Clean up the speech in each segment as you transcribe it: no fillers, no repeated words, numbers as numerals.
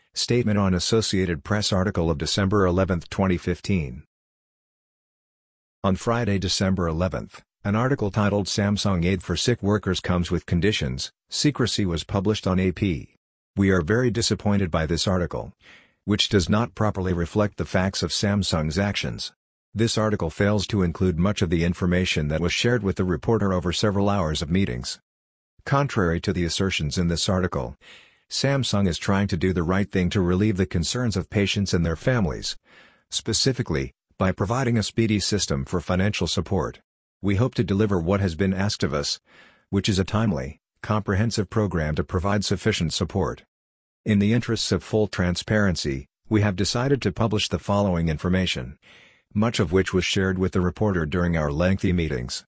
Statement on Associated Press article of December 11, 2015. On Friday, December 11, an article titled "Samsung Aid for Sick Workers Comes with Conditions, Secrecy" was published on AP. We are very disappointed by this article, which does not properly reflect the facts of Samsung's actions. This article fails to include much of the information that was shared with the reporter over several hours of meetings. Contrary to the assertions in this article, Samsung is trying to do the right thing to relieve the concerns of patients and their families, specifically, by providing a speedy system for financial support. We hope to deliver what has been asked of us, which is a timely, comprehensive program to provide sufficient support. In the interests of full transparency, we have decided to publish the following information, much of which was shared with the reporter during our lengthy meetings.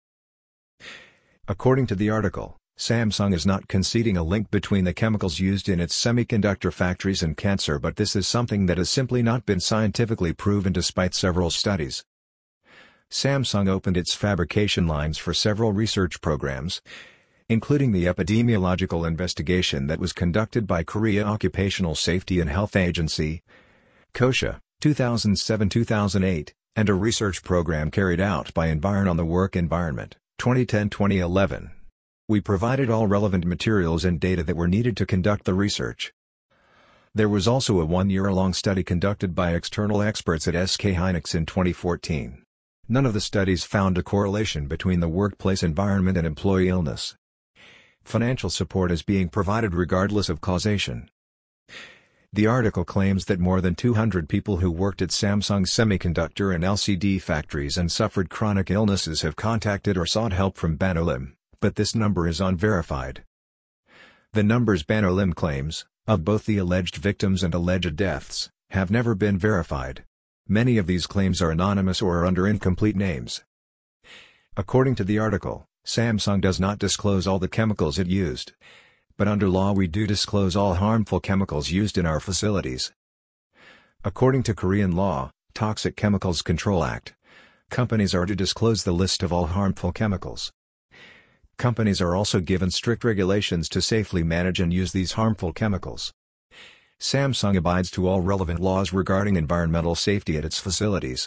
According to the article, Samsung is not conceding a link between the chemicals used in its semiconductor factories and cancer, but this is something that has simply not been scientifically proven despite several studies. Samsung opened its fabrication lines for several research programs, including the epidemiological investigation that was conducted by Korea Occupational Safety and Health Agency, KOSHA, 2007-2008, and a research program carried out by Environ on the Work Environment, 2010-2011. We provided all relevant materials and data that were needed to conduct the research. There was also a one-year-long study conducted by external experts at SK Hynix in 2014. None of the studies found a correlation between the workplace environment and employee illness. Financial support is being provided regardless of causation. The article claims that more than 200 people who worked at Samsung semiconductor and LCD factories and suffered chronic illnesses have contacted or sought help from Banolim, but this number is unverified. The numbers Banolim claims, of both the alleged victims and alleged deaths, have never been verified. Many of these claims are anonymous or are under incomplete names. According to the article, Samsung does not disclose all the chemicals it used, but under law we do disclose all harmful chemicals used in our facilities. According to Korean law, Toxic Chemicals Control Act, companies are to disclose the list of all harmful chemicals. Companies are also given strict regulations to safely manage and use these harmful chemicals. Samsung abides to all relevant laws regarding environmental safety at its facilities.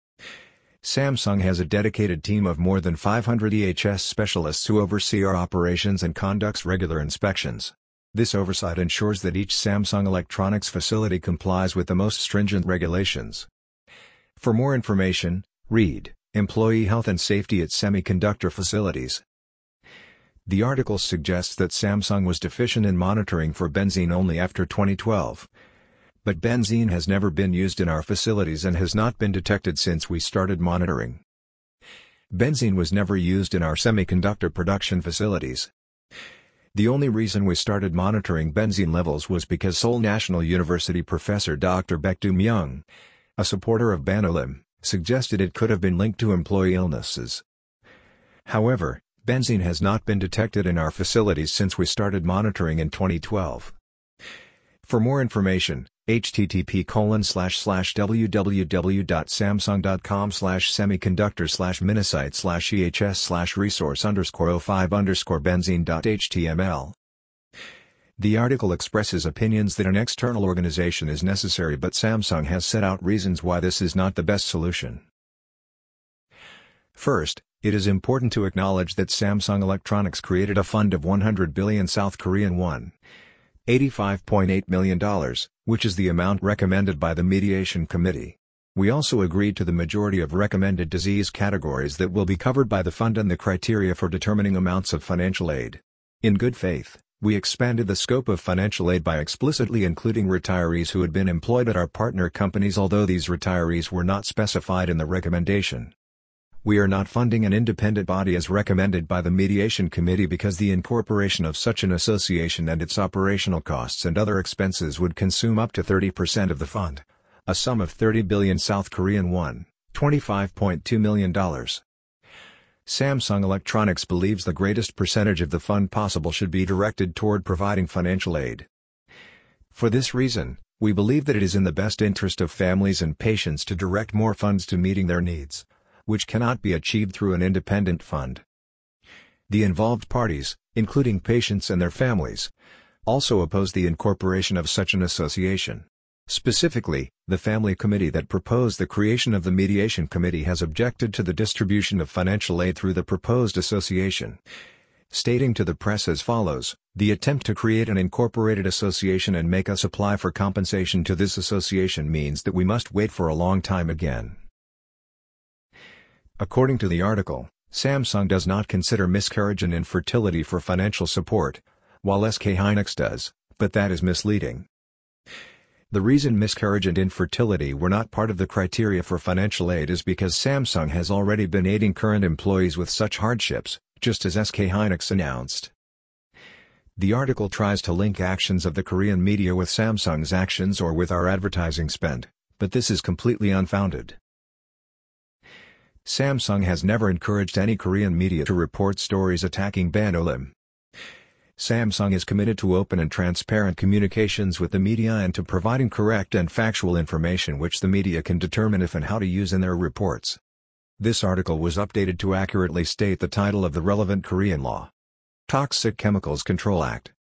Samsung has a dedicated team of more than 500 EHS specialists who oversee our operations and conducts regular inspections. This oversight ensures that each Samsung Electronics facility complies with the most stringent regulations. For more information, read Employee Health and Safety at Semiconductor Facilities. The article suggests that Samsung was deficient in monitoring for benzene only after 2012. But benzene has never been used in our facilities and has not been detected since we started monitoring. Benzene was never used in our semiconductor production facilities. The only reason we started monitoring benzene levels was because Seoul National University professor Dr. Baek Myung, a supporter of Banolim, suggested it could have been linked to employee illnesses. However, benzene has not been detected in our facilities since we started monitoring in 2012. For more information, http://www.samsung.com/semiconductor/minisite/ehs/resource_05_benzene.html. The article expresses opinions that an external organization is necessary, but Samsung has set out reasons why this is not the best solution. First, it is important to acknowledge that Samsung Electronics created a fund of 100 billion South Korean won, $85.8 million, which is the amount recommended by the Mediation Committee. We also agreed to the majority of recommended disease categories that will be covered by the fund and the criteria for determining amounts of financial aid. In good faith, we expanded the scope of financial aid by explicitly including retirees who had been employed at our partner companies, although these retirees were not specified in the recommendation. We are not funding an independent body as recommended by the Mediation Committee because the incorporation of such an association and its operational costs and other expenses would consume up to 30% of the fund, a sum of 30 billion South Korean won, $25.2 million. Samsung Electronics believes the greatest percentage of the fund possible should be directed toward providing financial aid. For this reason, we believe that it is in the best interest of families and patients to direct more funds to meeting their needs, which cannot be achieved through an independent fund. The involved parties, including patients and their families, also oppose the incorporation of such an association. Specifically, the family committee that proposed the creation of the mediation committee has objected to the distribution of financial aid through the proposed association, stating to the press as follows: "The attempt to create an incorporated association and make us apply for compensation to this association means that we must wait for a long time again." According to the article, Samsung does not consider miscarriage and infertility for financial support, while SK hynix does, but that is misleading. The reason miscarriage and infertility were not part of the criteria for financial aid is because Samsung has already been aiding current employees with such hardships, just as SK hynix announced. The article tries to link actions of the Korean media with Samsung's actions or with our advertising spend, but this is completely unfounded. Samsung has never encouraged any Korean media to report stories attacking Ban Olim. Samsung is committed to open and transparent communications with the media and to providing correct and factual information which the media can determine if and how to use in their reports. This article was updated to accurately state the title of the relevant Korean law. Toxic Chemicals Control Act.